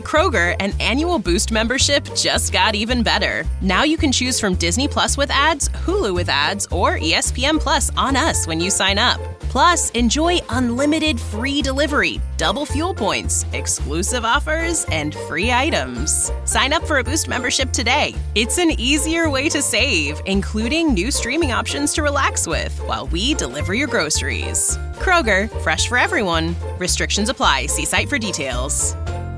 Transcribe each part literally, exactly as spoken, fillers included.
Kroger, an annual Boost membership just got even better. Now you can choose from Disney Plus with ads, Hulu with ads, or E S P N Plus on us when you sign up. Plus, enjoy unlimited free delivery, double fuel points, exclusive offers, and free items. Sign up for a Boost membership today. It's an easier way to save, including new streaming options to relax with while we deliver your groceries. Kroger, fresh for everyone. Restrictions apply. See site for details.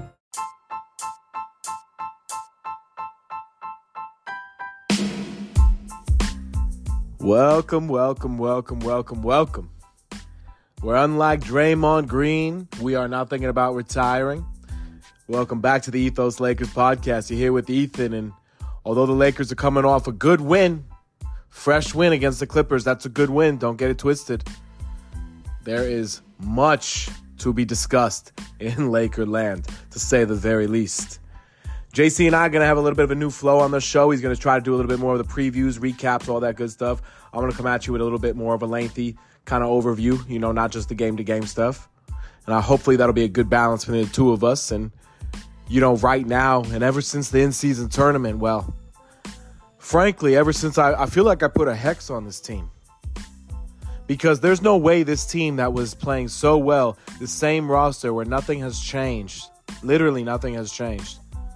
Welcome, welcome, welcome, welcome, welcome. We're unlike Draymond Green. We are not thinking about retiring. Welcome back to the Ethos Lakers podcast. You're here with Ethan, and although the Lakers are coming off a good win, fresh win against the Clippers, that's a good win. Don't get it twisted. There is much to be discussed in Laker land, to say the very least. J C and I are going to have a little bit of a new flow on the show. He's going to try to do a little bit more of the previews, recaps, all that good stuff. I'm going to come at you with a little bit more of a lengthy kind of overview, you know, not just the game-to-game stuff. And uh, hopefully that'll be a good balance between the two of us. And, you know, right now, and ever since the in-season tournament, well, frankly, ever since I, I feel like I put a hex on this team. Because there's no way this team that was playing so well, the same roster where nothing has changed, literally nothing has changed.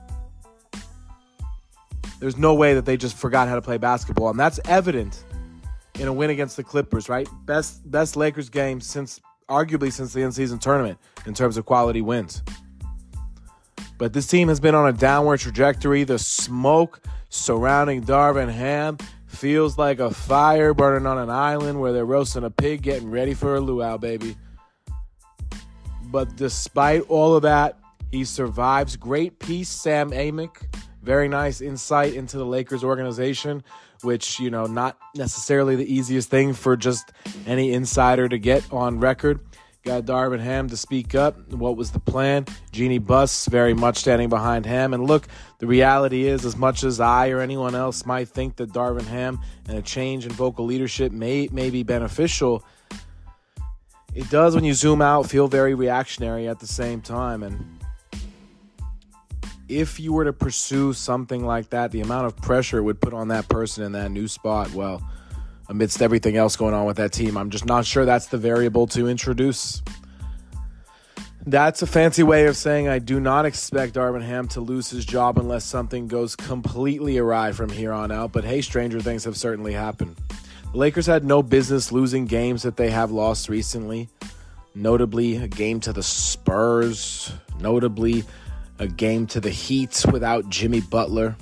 There's no way that they just forgot how to play basketball. And that's evident in a win against the Clippers, right? Best best Lakers game since, arguably since the in-season tournament in terms of quality wins. But this team has been on a downward trajectory. The smoke surrounding Darvin Ham feels like a fire burning on an island where they're roasting a pig getting ready for a luau, baby. But despite all of that, he survives. Great piece, Sam Amick. Very nice insight into the Lakers organization, which, you know, not necessarily the easiest thing for just any insider to get on record. Got Darvin Ham to speak up. What was the plan? Jeannie Buss very much standing behind Ham. And look, the reality is, as much as I or anyone else might think that Darvin Ham and a change in vocal leadership may, may be beneficial, it does, when you zoom out, feel very reactionary at the same time. And if you were to pursue something like that, the amount of pressure it would put on that person in that new spot, well, amidst everything else going on with that team, I'm just not sure that's the variable to introduce. That's a fancy way of saying I do not expect Darvin Ham to lose his job unless something goes completely awry from here on out. But hey, stranger things have certainly happened. The Lakers had no business losing games that they have lost recently. Notably, a game to the Spurs. Notably, a game to the Heat without Jimmy Butler.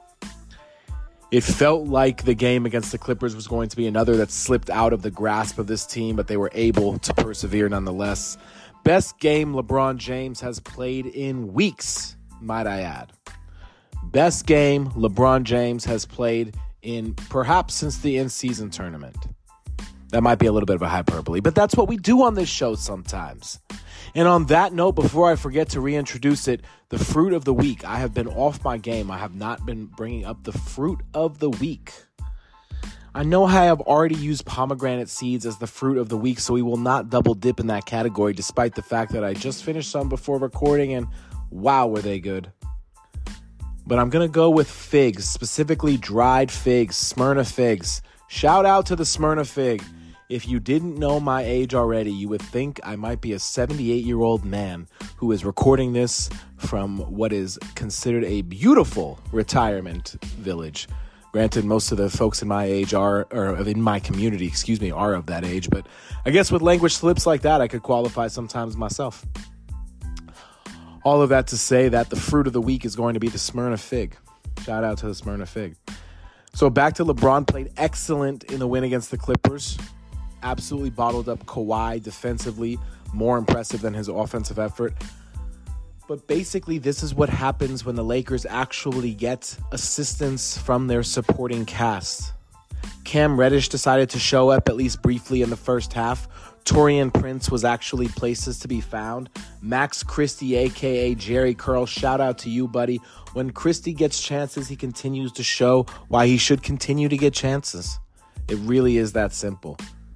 It felt like the game against the Clippers was going to be another that slipped out of the grasp of this team, but they were able to persevere nonetheless. Best game LeBron James has played in weeks, might I add. Best game LeBron James has played in perhaps since the in-season tournament. That might be a little bit of a hyperbole, but that's what we do on this show sometimes. And on that note, before I forget to reintroduce it, the fruit of the week. I have been off my game. I have not been bringing up the fruit of the week. I know I have already used pomegranate seeds as the fruit of the week, so we will not double dip in that category, despite the fact that I just finished some before recording, and wow, were they good. But I'm going to go with figs, specifically dried figs, Smyrna figs. Shout out to the Smyrna fig. If you didn't know my age already, you would think I might be a seventy-eight-year-old man who is recording this from what is considered a beautiful retirement village. Granted, most of the folks in my age are, or in my community, excuse me, are of that age. But I guess with language slips like that, I could qualify sometimes myself. All of that to say that the fruit of the week is going to be the Smyrna fig. Shout out to the Smyrna fig. So back to LeBron, played excellent in the win against the Clippers. Absolutely bottled up Kawhi defensively, more impressive than his offensive effort. But basically, this is what happens when the Lakers actually get assistance from their supporting cast. Cam Reddish decided to show up at least briefly in the first half. Taurean Prince was actually places to be found. Max Christie, a k a. Jerry Curl, shout out to you, buddy. When Christie gets chances, he continues to show why he should continue to get chances. It really is that simple.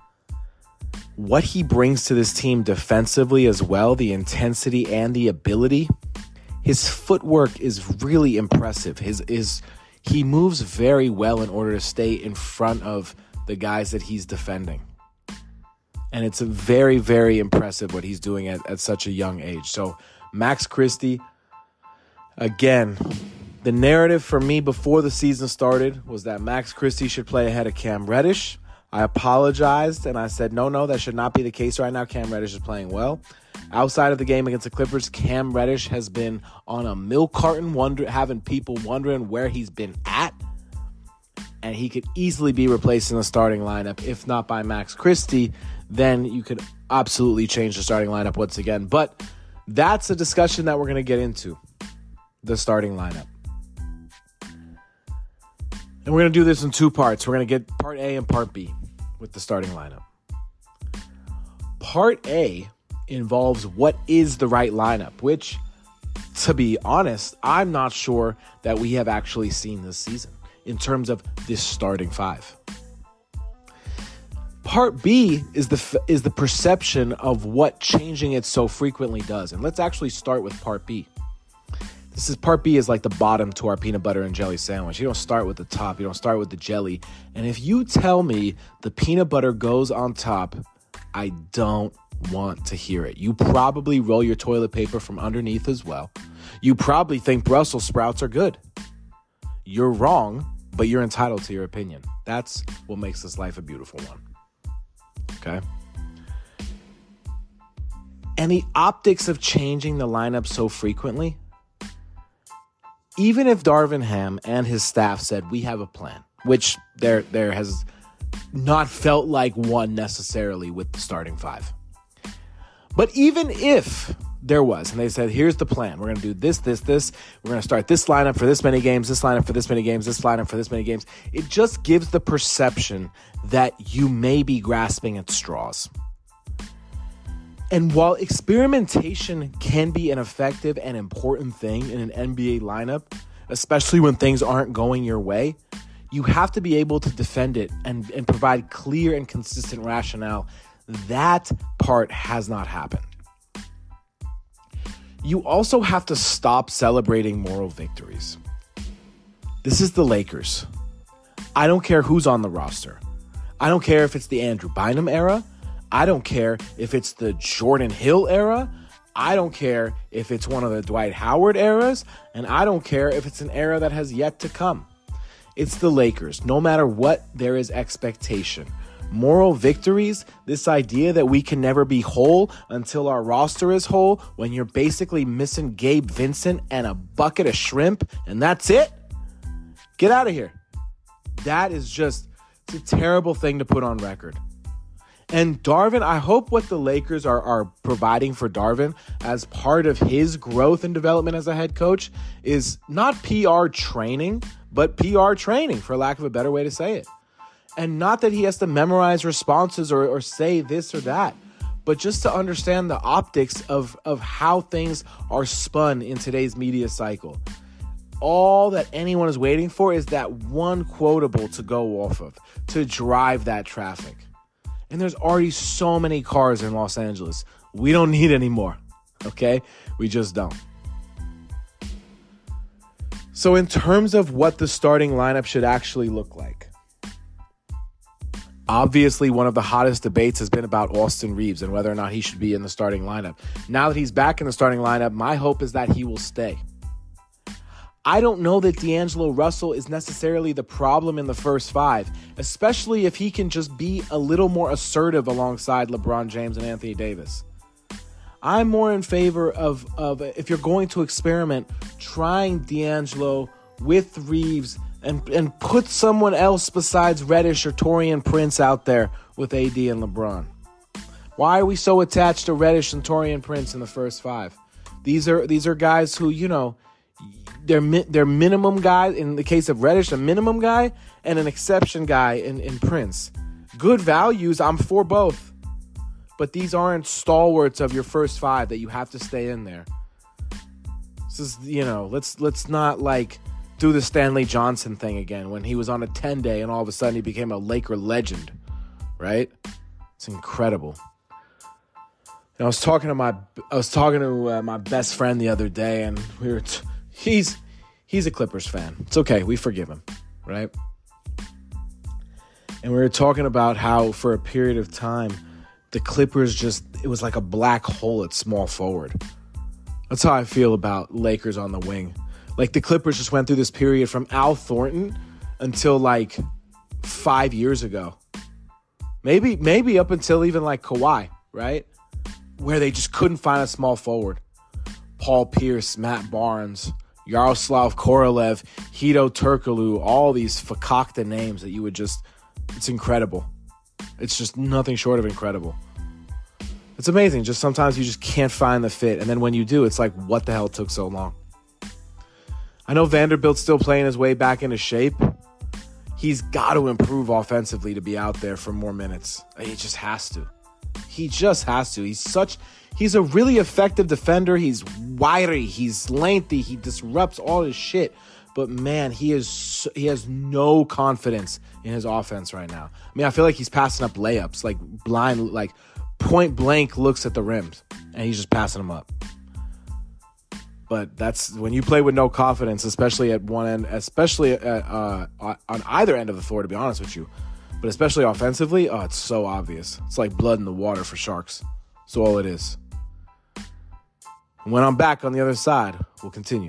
What he brings to this team defensively as well, the intensity and the ability, his footwork is really impressive. His is he moves very well in order to stay in front of the guys that he's defending. And it's a very, very impressive what he's doing at, at such a young age. So Max Christie, again, the narrative for me before the season started was that Max Christie should play ahead of Cam Reddish. I apologized and I said, no, no, that should not be the case right now. Cam Reddish is playing well. Outside of the game against the Clippers, Cam Reddish has been on a milk carton, wonder, having people wondering where he's been at. And he could easily be replaced in the starting lineup. If not by Max Christie, then you could absolutely change the starting lineup once again. But that's a discussion that we're going to get into, the starting lineup. And we're going to do this in two parts. We're going to get part A and part B with the starting lineup. Part A involves what is the right lineup, which, to be honest, I'm not sure that we have actually seen this season in terms of this starting five. Part B is the is the perception of what changing it so frequently does. And let's actually start with part B. This is part B is like the bottom to our peanut butter and jelly sandwich. You don't start with the top. You don't start with the jelly. And if you tell me the peanut butter goes on top, I don't want to hear it. You probably roll your toilet paper from underneath as well. You probably think Brussels sprouts are good. You're wrong, but you're entitled to your opinion. That's what makes this life a beautiful one. Okay? And the optics of changing the lineup so frequently, even if Darvin Ham and his staff said, we have a plan, which there, there has not felt like one necessarily with the starting five. But even if there was, and they said, here's the plan. We're going to do this, this, this. We're going to start this lineup for this many games, this lineup for this many games, this lineup for this many games. It just gives the perception that you may be grasping at straws. And while experimentation can be an effective and important thing in an N B A lineup, especially when things aren't going your way, you have to be able to defend it and, and provide clear and consistent rationale. That part has not happened. You also have to stop celebrating moral victories. This is the Lakers. I don't care who's on the roster. I don't care if it's the Andrew Bynum era. I don't care if it's the Jordan Hill era. I don't care if it's one of the Dwight Howard eras. And I don't care if it's an era that has yet to come. It's the Lakers. No matter what, there is expectation. Moral victories, this idea that we can never be whole until our roster is whole, when you're basically missing Gabe Vincent and a bucket of shrimp, and that's it? Get out of here. That is just, it's a terrible thing to put on record. And Darvin, I hope what the Lakers are, are providing for Darvin as part of his growth and development as a head coach is not P R training, but P R training, for lack of a better way to say it. And not that he has to memorize responses or, or say this or that, but just to understand the optics of, of how things are spun in today's media cycle. All that anyone is waiting for is that one quotable to go off of, to drive that traffic. And there's already so many cars in Los Angeles. We don't need any more, okay? We just don't. So in terms of what the starting lineup should actually look like, obviously one of the hottest debates has been about Austin Reeves and whether or not he should be in the starting lineup. Now that he's back in the starting lineup, my hope is that he will stay. I don't know that D'Angelo Russell is necessarily the problem in the first five, especially if he can just be a little more assertive alongside LeBron James and Anthony Davis. I'm more in favor of, of if you're going to experiment, trying D'Angelo with Reeves and, and put someone else besides Reddish or Taurean Prince out there with A D and LeBron. Why are we so attached to Reddish and Taurean Prince in the first five? These are these are guys who, you know, They're, they're minimum guys. In the case of Reddish, a minimum guy and an exception guy in, in Prince. Good values, I'm for both. But these aren't stalwarts of your first five that you have to stay in there. This is, you know, let's let's not like do the Stanley Johnson thing again when he was on a ten-day and all of a sudden he became a Laker legend, right? It's incredible. I was talking to my I was talking to uh, my best friend the other day, and we were t- he's he's a Clippers fan. It's okay, we forgive him, right? And we were talking about how for a period of time the Clippers just it was like a black hole at small forward. That's how I feel about Lakers on the wing. Like the Clippers just went through this period from Al Thornton until like five years ago. Maybe maybe up until even like Kawhi, right? Where they just couldn't find a small forward. Paul Pierce, Matt Barnes, Yaroslav Korolev, Hedo Turkoglu, all these fakakta names that you would just, it's incredible. It's just nothing short of incredible. It's amazing. Just sometimes you just can't find the fit. And then when you do, it's like, what the hell took so long? I know Vanderbilt's still playing his way back into shape. He's got to improve offensively to be out there for more minutes. He just has to. He just has to. He's such, he's a really effective defender. He's wiry. He's lengthy. He disrupts all his shit. But man, he is, he has no confidence in his offense right now. I mean, I feel like he's passing up layups, like blind, like point blank looks at the rims, and he's just passing them up. But that's when you play with no confidence, especially at one end, especially at, uh, on either end of the floor, to be honest with you. But especially offensively, oh, it's so obvious. It's like blood in the water for sharks. That's all it is. And when I'm back on the other side, we'll continue.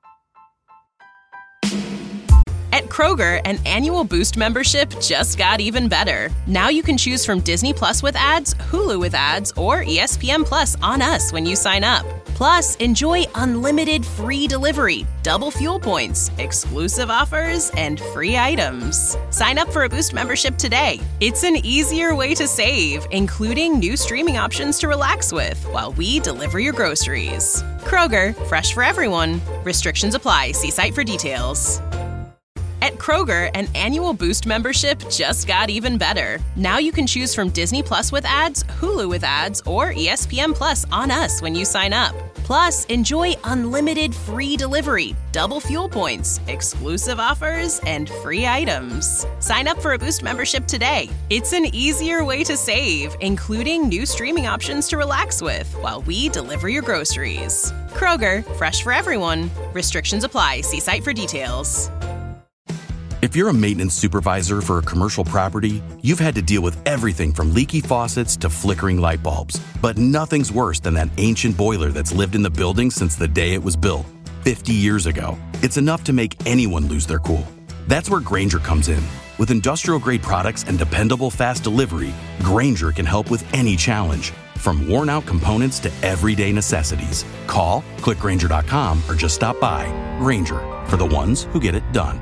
At Kroger, an annual Boost membership just got even better. Now you can choose from Disney Plus with ads, Hulu with ads, or E S P N Plus on us when you sign up. Plus, enjoy unlimited free delivery, double fuel points, exclusive offers, and free items. Sign up for a Boost membership today. It's an easier way to save, including new streaming options to relax with while we deliver your groceries. Kroger, fresh for everyone. Restrictions apply. See site for details. At Kroger, an annual Boost membership just got even better. Now you can choose from Disney Plus with ads, Hulu with ads, or E S P N Plus on us when you sign up. Plus, enjoy unlimited free delivery, double fuel points, exclusive offers, and free items. Sign up for a Boost membership today. It's an easier way to save, including new streaming options to relax with while we deliver your groceries. Kroger, fresh for everyone. Restrictions apply. See site for details. If you're a maintenance supervisor for a commercial property, you've had to deal with everything from leaky faucets to flickering light bulbs. But nothing's worse than that ancient boiler that's lived in the building since the day it was built, fifty years ago. It's enough to make anyone lose their cool. That's where Grainger comes in. With industrial-grade products and dependable fast delivery, Grainger can help with any challenge, from worn-out components to everyday necessities. Call, click Grainger dot com, or just stop by. Grainger, for the ones who get it done.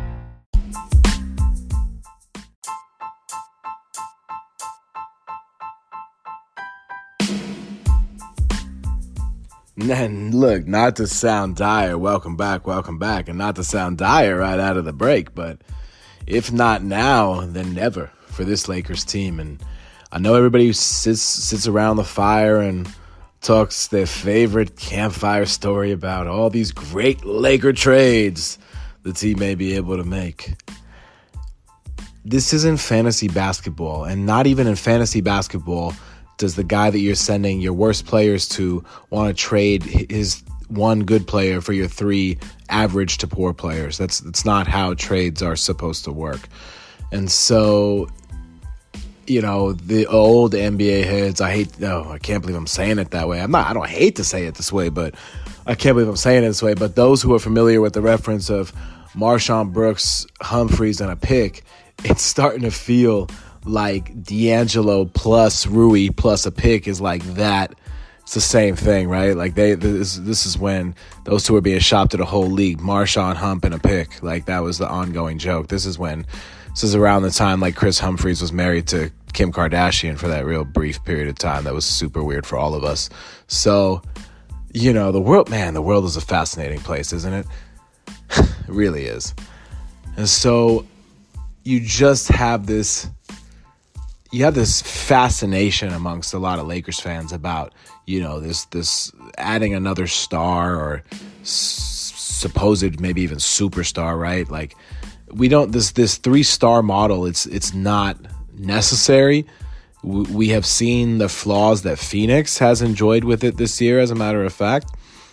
And look, not to sound dire, welcome back, welcome back, and not to sound dire right out of the break, but if not now, then never for this Lakers team. And I know everybody sits sits around the fire and talks their favorite campfire story about all these great Laker trades the team may be able to make. This isn't fantasy basketball, and not even in fantasy basketball does the guy that you're sending your worst players to want to trade his one good player for your three average to poor players. That's that's not how trades are supposed to work. And so, you know, the old N B A heads, I hate, no, I can't believe I'm saying it that way. I'm not, I don't hate to say it this way, but I can't believe I'm saying it this way. But those who are familiar with the reference of Marshawn Brooks, Humphreys, and a pick, it's starting to feel like D'Angelo plus Rui plus a pick is like that. It's the same thing, right? Like they, this, this is when those two are being shopped to the whole league. Marshawn, Hump, and a pick. Like that was the ongoing joke. This is when, this is around the time like Chris Humphries was married to Kim Kardashian for that real brief period of time. That was super weird for all of us. So, you know, the world, man, the world is a fascinating place, isn't it? It really is. And so you just have this, you have this fascination amongst a lot of Lakers fans about, you know, this this adding another star or s- supposed maybe even superstar, right? Like we don't this this three star model. It's it's not necessary. We have seen the flaws that Phoenix has enjoyed with it this year, as a matter of fact.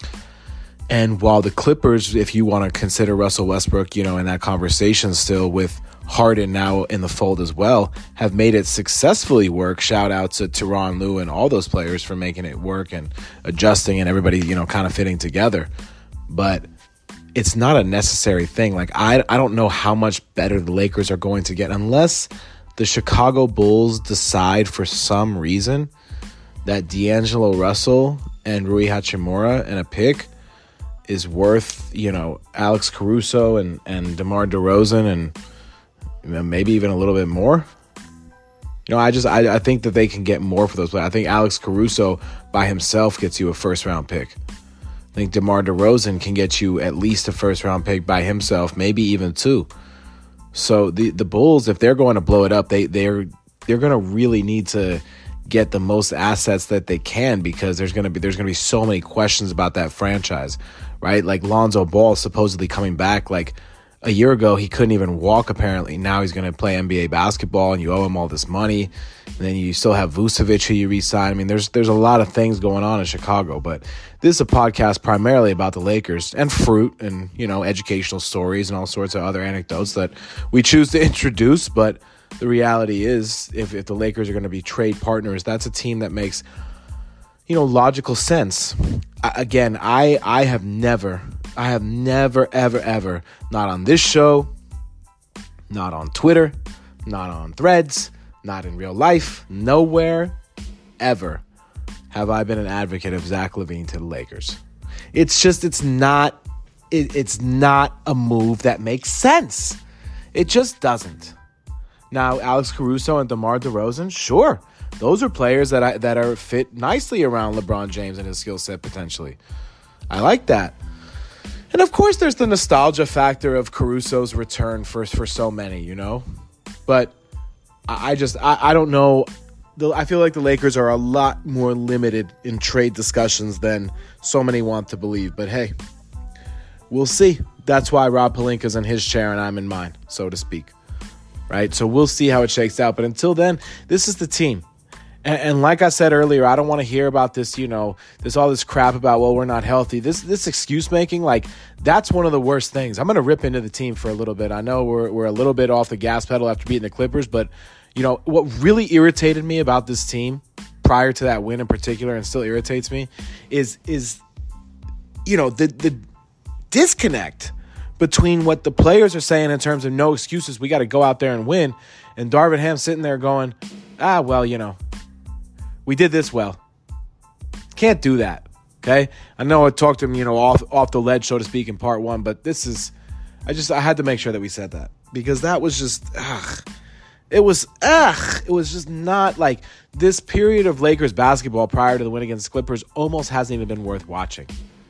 And while the Clippers, if you want to consider Russell Westbrook, you know, in that conversation still with Harden now in the fold as well, have made it successfully work. Shout out to Tyronn Lue and all those players for making it work and adjusting and everybody, you know, kind of fitting together. But it's not a necessary thing. Like, I, I don't know how much better the Lakers are going to get unless the Chicago Bulls decide for some reason that D'Angelo Russell and Rui Hachimura and a pick is worth, you know, Alex Caruso and, and DeMar DeRozan and you know, maybe even a little bit more. You know, I just I, I think that they can get more for those players. I think Alex Caruso by himself gets you a first round pick. I think DeMar DeRozan can get you at least a first round pick by himself, maybe even two. So the, the Bulls, if they're going to blow it up, they they're they're going to really need to get the most assets that they can, because there's going to be there's going to be so many questions about that franchise, right? Like Lonzo Ball supposedly coming back. Like a year ago, he couldn't even walk apparently. Now he's going to play N B A basketball, and you owe him all this money. And then you still have Vucevic, who you re-sign. I mean, there's there's a lot of things going on in Chicago, but this is a podcast primarily about the Lakers and fruit and, you know, educational stories and all sorts of other anecdotes that we choose to introduce. But the reality is, if, if the Lakers are going to be trade partners, that's a team that makes, you know, logical sense. I, again, I I have never, I have never, ever, ever, not on this show, not on Twitter, not on Threads, not in real life, nowhere, ever have I been an advocate of Zach LaVine to the Lakers. It's just, it's not, it, it's not a move that makes sense. It just doesn't. Now, Alex Caruso and DeMar DeRozan, sure, those are players that I, that are fit nicely around LeBron James and his skill set potentially. I like that. And of course, there's the nostalgia factor of Caruso's return for for so many, you know. But I, I just I, I don't know. The, I feel like the Lakers are a lot more limited in trade discussions than so many want to believe. But hey, we'll see. That's why Rob Pelinka's in his chair and I'm in mine, so to speak. Right? So we'll see how it shakes out. But until then, this is the team. And, and like I said earlier, I don't want to hear about this, you know, there's all this crap about, well, we're not healthy. This this excuse making, like, that's one of the worst things. I'm going to rip into the team for a little bit. I know we're we're a little bit off the gas pedal after beating the Clippers, but, you know, what really irritated me about this team prior to that win in particular, and still irritates me, is, is you know, the the disconnect between what the players are saying in terms of no excuses, we got to go out there and win, and Darvin Ham sitting there going, ah, well, you know, we did this well. Can't do that, okay? I know I talked to him, you know, off off the ledge, so to speak, in part one, but this is, I just, I had to make sure that we said that, because that was just, ugh. It was, ugh. It was just not, like, this period of Lakers basketball prior to the win against the Clippers almost hasn't even been worth watching.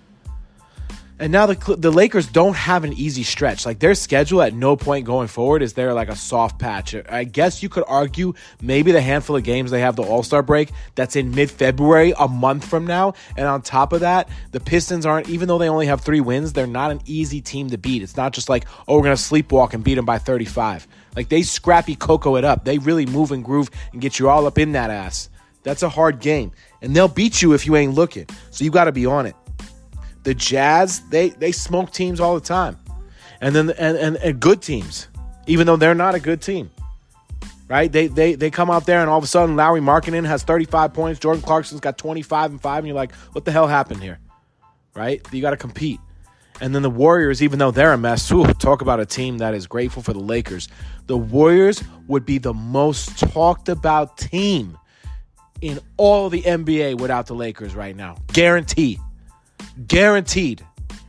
And now the the Lakers don't have an easy stretch. Like, their schedule at no point going forward is there like a soft patch. I guess you could argue maybe the handful of games they have the All-Star break that's in mid-February, a month from now. And on top of that, the Pistons aren't, even though they only have three wins, they're not an easy team to beat. It's not just like, oh, we're going to sleepwalk and beat them by thirty-five. Like, they scrappy cocoa it up. They really move and groove and get you all up in that ass. That's a hard game. And they'll beat you if you ain't looking. So you got to be on it. The Jazz, they they smoke teams all the time. And then and, and, and good teams, even though they're not a good team. Right? They they they come out there and all of a sudden Lauri Markkanen has thirty-five points, Jordan Clarkson's got twenty-five and five, and you're like, what the hell happened here? Right? You got to compete. And then the Warriors, even though they're a mess, ooh, talk about a team that is grateful for the Lakers. The Warriors would be the most talked about team in all the N B A without the Lakers right now. Guaranteed. Guaranteed.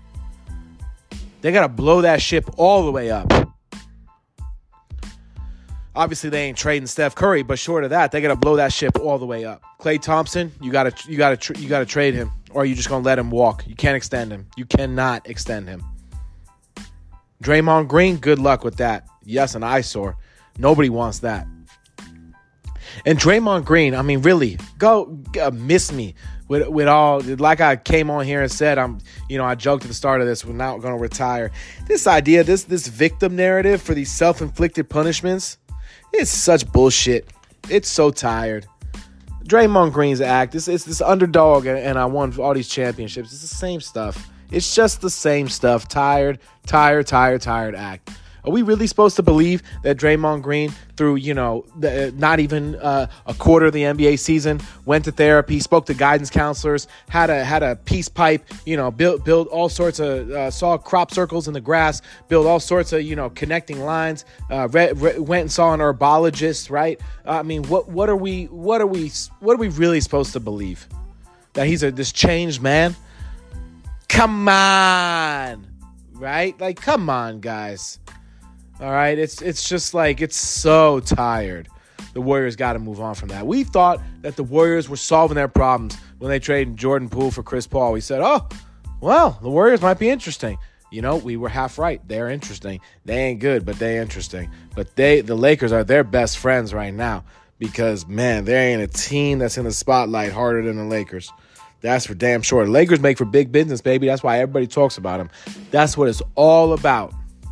They got to blow that ship all the way up. Obviously, they ain't trading Steph Curry, but short of that, they got to blow that ship all the way up. Klay Thompson, you got to you got to you got to trade him, or are you just going to let him walk? You can't extend him. You cannot extend him. Draymond Green, good luck with that. Yes, an eyesore. Nobody wants that. And Draymond Green, I mean, really, go uh, miss me. With with all, like I came on here and said, I'm, you know, I joked at the start of this, we're not going to retire. This idea, this this victim narrative for these self-inflicted punishments, it's such bullshit. It's so tired. Draymond Green's act. It's, it's this underdog, and, and I won all these championships. It's the same stuff. It's just the same stuff. Tired, tired, tired, tired act. Are we really supposed to believe that Draymond Green, through, you know, the, not even uh, a quarter of the N B A season, went to therapy, spoke to guidance counselors, had a had a peace pipe, you know, built built all sorts of, uh, saw crop circles in the grass, built all sorts of, you know, connecting lines, uh, re- re- went and saw an herbologist, right? I mean, what what are we what are we what are we really supposed to believe? That he's a this changed man? Come on, right? Like, come on, guys. All right, it's it's just like, it's so tired. The Warriors got to move on from that. We thought that the Warriors were solving their problems when they traded Jordan Poole for Chris Paul. We said, oh, well, the Warriors might be interesting. You know, we were half right. They're interesting. They ain't good, but they interesting. But they, the Lakers are their best friends right now because, man, there ain't a team that's in the spotlight harder than the Lakers. That's for damn sure. The Lakers make for big business, baby. That's why everybody talks about them. That's what it's all about.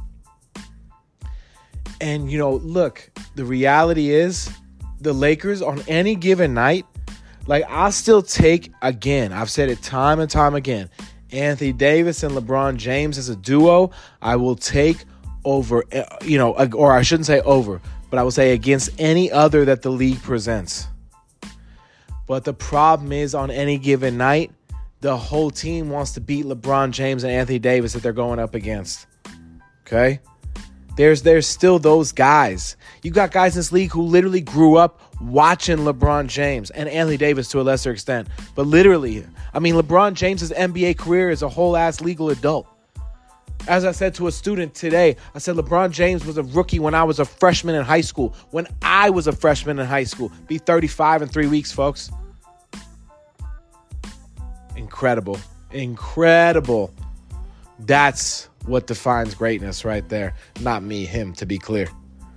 And, you know, look, the reality is the Lakers on any given night, like, I'll still take, again, I've said it time and time again, Anthony Davis and LeBron James as a duo, I will take over, you know, or I shouldn't say over, but I will say against any other that the league presents. But the problem is on any given night, the whole team wants to beat LeBron James and Anthony Davis that they're going up against. Okay? There's there's still those guys. You got guys in this league who literally grew up watching LeBron James and Anthony Davis to a lesser extent. But literally, I mean, LeBron James's N B A career is a whole-ass legal adult. As I said to a student today, I said LeBron James was a rookie when I was a freshman in high school. When I was a freshman in high school. Be thirty-five in three weeks, folks. Incredible. Incredible. That's what defines greatness right there. Not me, him, to be clear.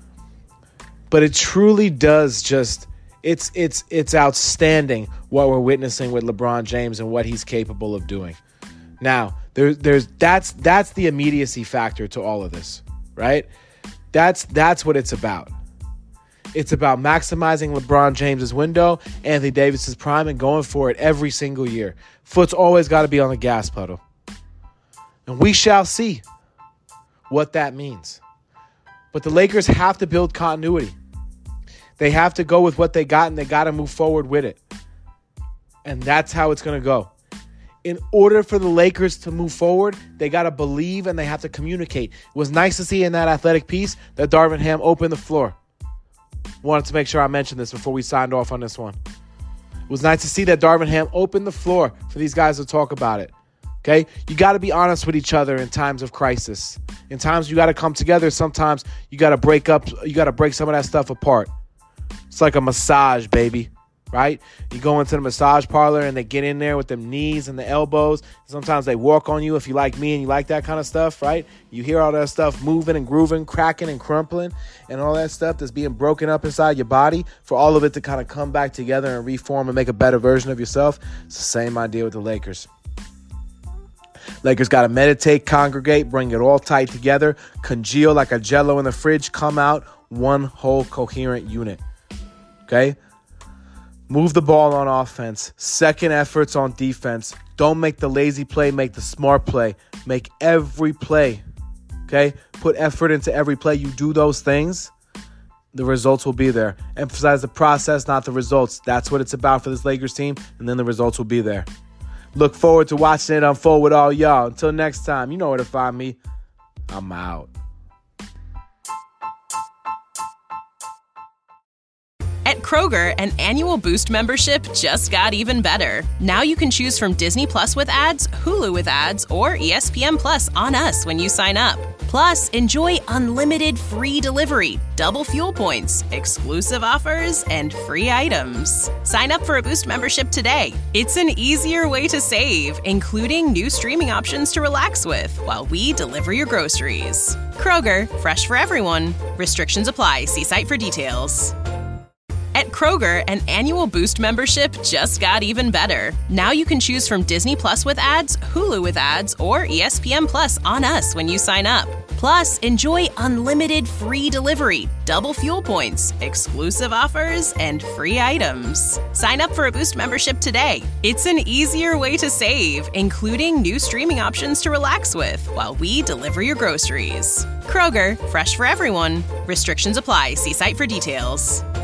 But it truly does just, it's it's it's outstanding what we're witnessing with LeBron James and what he's capable of doing. Now, there's there's that's that's the immediacy factor to all of this, right? That's that's what it's about. It's about maximizing LeBron James's window, Anthony Davis's prime, and going for it every single year. Foot's always got to be on the gas pedal. And we shall see what that means. But the Lakers have to build continuity. They have to go with what they got, and they got to move forward with it. And that's how it's going to go. In order for the Lakers to move forward, they got to believe and they have to communicate. It was nice to see in that athletic piece that Darvin Ham opened the floor. Wanted to make sure I mentioned this before we signed off on this one. It was nice to see that Darvin Ham opened the floor for these guys to talk about it. Okay? You got to be honest with each other in times of crisis. In times you got to come together. Sometimes you got to break up. You got to break some of that stuff apart. It's like a massage, baby. Right? You go into the massage parlor and they get in there with them knees and the elbows. Sometimes they walk on you if you like me and you like that kind of stuff, right? You hear all that stuff moving and grooving, cracking and crumpling, and all that stuff that's being broken up inside your body for all of it to kind of come back together and reform and make a better version of yourself. It's the same idea with the Lakers. Lakers got to meditate, congregate, bring it all tight together, congeal like a Jell-O in the fridge, come out one whole coherent unit. Okay? Move the ball on offense. Second efforts on defense. Don't make the lazy play. Make the smart play. Make every play. Okay? Put effort into every play. You do those things, the results will be there. Emphasize the process, not the results. That's what it's about for this Lakers team, and then the results will be there. Look forward to watching it unfold with all y'all. Until next time, you know where to find me. I'm out. At Kroger, an annual Boost membership just got even better. Now you can choose from Disney Plus with ads, Hulu with ads, or E S P N Plus on us when you sign up. Plus, enjoy unlimited free delivery, double fuel points, exclusive offers, and free items. Sign up for a Boost membership today. It's an easier way to save, including new streaming options to relax with while we deliver your groceries. Kroger, fresh for everyone. Restrictions apply. See site for details. At Kroger, an annual Boost membership just got even better. Now you can choose from Disney Plus with ads, Hulu with ads, or E S P N Plus on us when you sign up. Plus, enjoy unlimited free delivery, double fuel points, exclusive offers, and free items. Sign up for a Boost membership today. It's an easier way to save, including new streaming options to relax with while we deliver your groceries. Kroger, fresh for everyone. Restrictions apply. See site for details.